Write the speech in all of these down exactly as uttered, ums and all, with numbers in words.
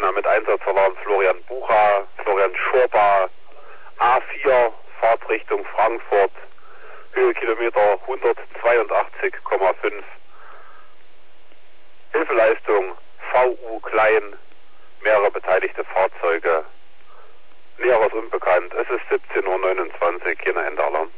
Jena mit Einsatzverlauf Florian Bucha, Florian Schorba, A vier, Fahrtrichtung Frankfurt, Höhekilometer hundertzweiundachtzig Komma fünf. Hilfeleistung V U klein, mehrere beteiligte Fahrzeuge. Näheres unbekannt. Es ist siebzehn Uhr neunundzwanzig, Jena Endalarm.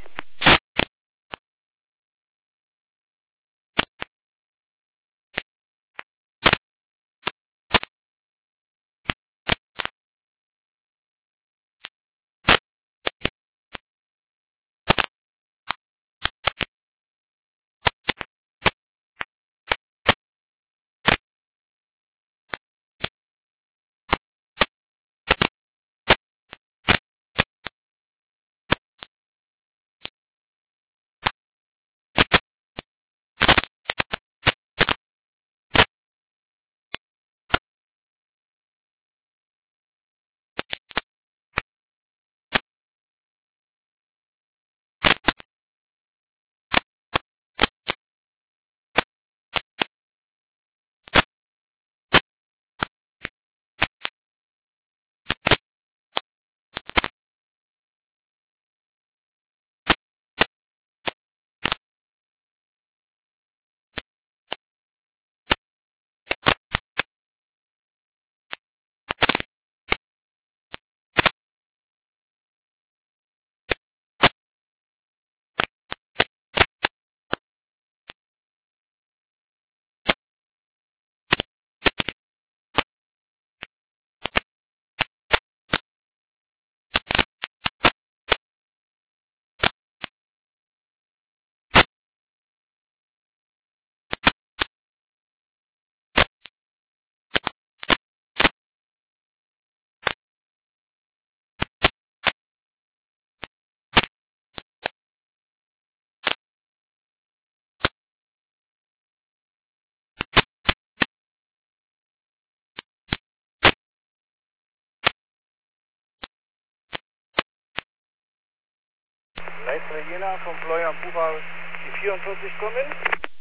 Leitstelle Jena von Florian Bucha, die vierundvierzig kommen.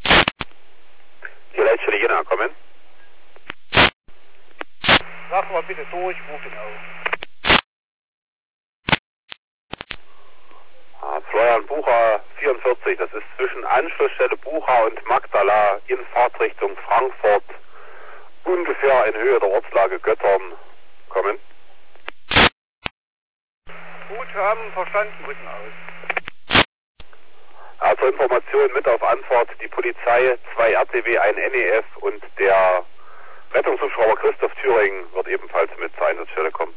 Die Leitstelle Jena kommen. Sag mal bitte durch, wo genau. Ah, Florian Bucha vierundvierzig, das ist zwischen Anschlussstelle Bucha und Magdala in Fahrtrichtung Frankfurt, ungefähr in Höhe der Ortslage Göttern. Kommen. Gut, haben verstanden, Rücken aus. Also Information mit auf Anfahrt, die Polizei, zwei R T W, ein N E F und der Rettungshubschrauber Christoph Thüring wird ebenfalls mit zur Einsatzstelle kommen.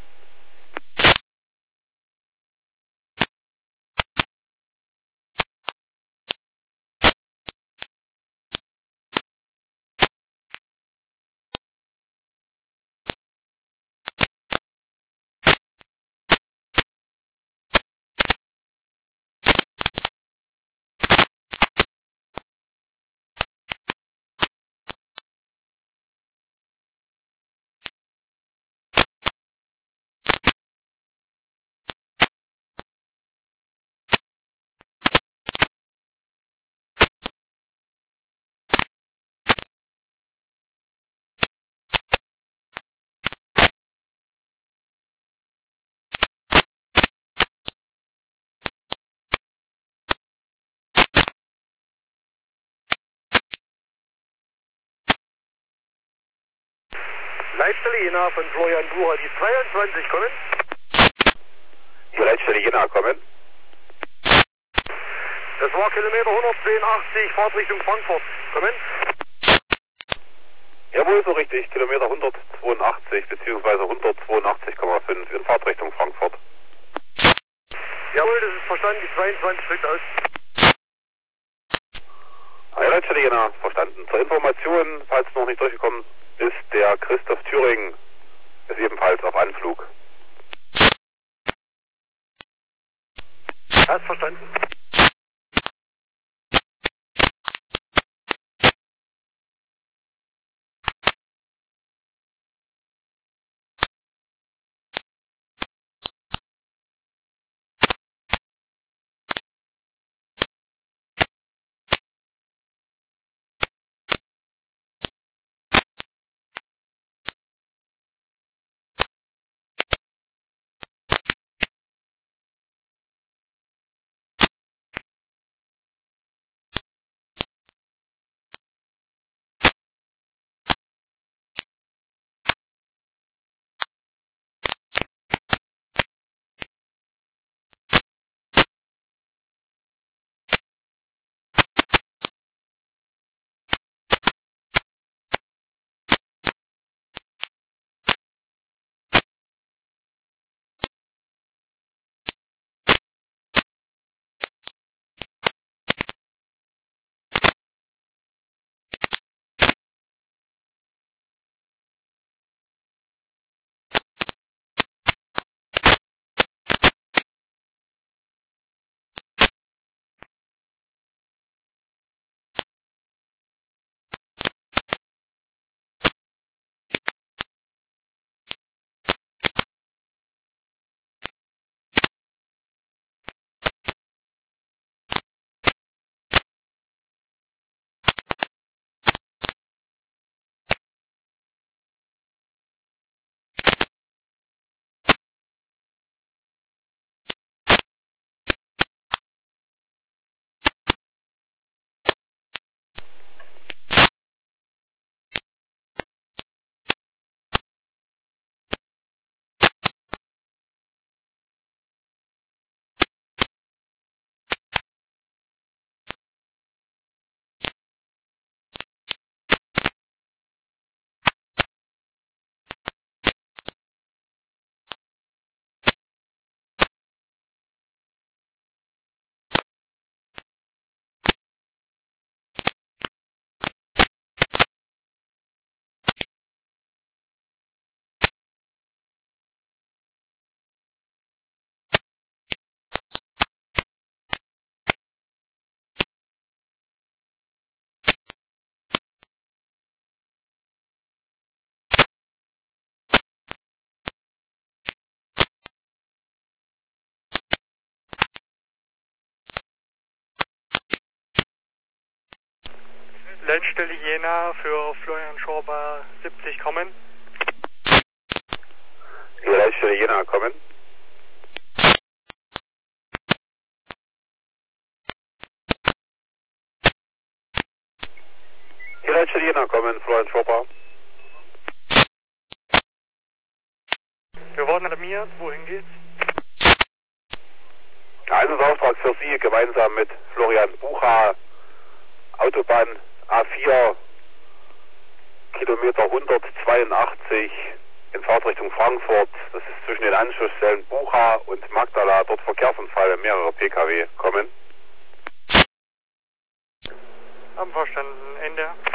Leitstelle Jena von Florian Bucha, die zweiundzwanzig kommen. Die Leitstelle Jena kommen. Das war Kilometer hundertzweiundachtzig, Fahrtrichtung Frankfurt. Kommen. Jawohl, so richtig, Kilometer hundertzweiundachtzig bzw. hundertzweiundachtzig Komma fünf in Fahrtrichtung Frankfurt. Jawohl, das ist verstanden, die zweiundzwanzig rückt aus. Die Leitstelle Jena, verstanden. Zur Information, falls noch nicht durchgekommen ist, der Christoph Thüring ist ebenfalls auf Anflug. Hast verstanden. Leitstelle Jena für Florian Schorber siebzig kommen. Die Leitstelle Jena kommen. Die Leitstelle Jena kommen, Florian Schorber. Wir wurden alarmiert, wohin geht's? Einsatzauftrag für Sie gemeinsam mit Florian Bucha, Autobahn A vier, Kilometer hundertzweiundachtzig in Fahrtrichtung Frankfurt. Das ist zwischen den Anschlussstellen Bucha und Magdala. Dort Verkehrsunfall, mehrere P K W kommen. Haben verstanden. Ende.